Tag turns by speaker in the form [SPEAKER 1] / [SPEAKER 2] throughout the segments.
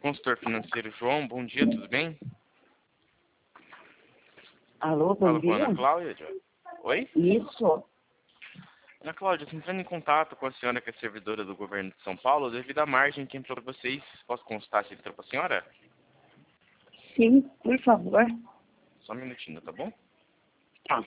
[SPEAKER 1] Consultor financeiro João, bom dia, tudo bem?
[SPEAKER 2] Alô, bom
[SPEAKER 1] Fala com a
[SPEAKER 2] dia.
[SPEAKER 1] Ana Cláudia. Oi?
[SPEAKER 2] Isso.
[SPEAKER 1] Ana Cláudia, estou entrando em contato com a senhora que é servidora do governo de São Paulo devido à margem que entrou para vocês. Posso consultar se entrou para a senhora?
[SPEAKER 2] Sim, por favor.
[SPEAKER 1] Só um minutinho, tá bom?
[SPEAKER 2] Tá.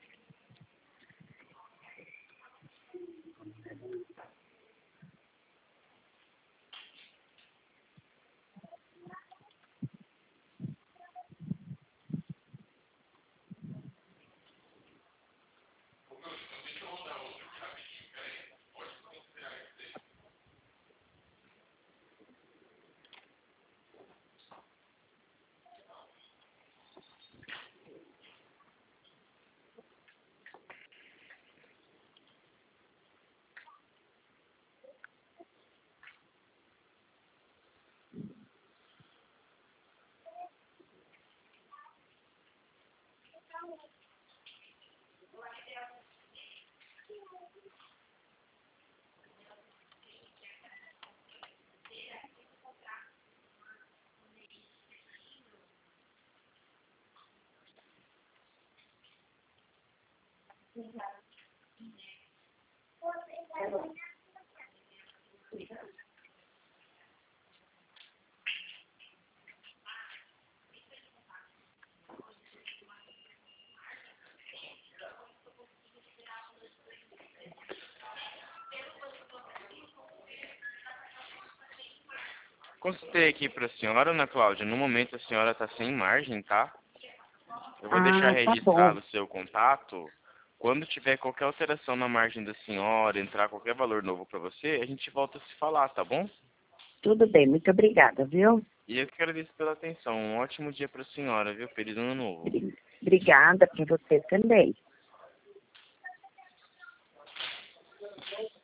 [SPEAKER 1] Consultei aqui para a senhora, Ana Cláudia. No momento a senhora está sem margem, tá? Eu vou deixar
[SPEAKER 2] Tá
[SPEAKER 1] registrado
[SPEAKER 2] bom.
[SPEAKER 1] o seu contato. Quando tiver qualquer alteração na margem da senhora, entrar qualquer valor novo para você, a gente volta a se falar, tá bom?
[SPEAKER 2] Tudo bem, muito obrigada, viu?
[SPEAKER 1] E eu que agradeço pela atenção. Um ótimo dia para a senhora, viu? Feliz ano novo.
[SPEAKER 2] Obrigada para você também.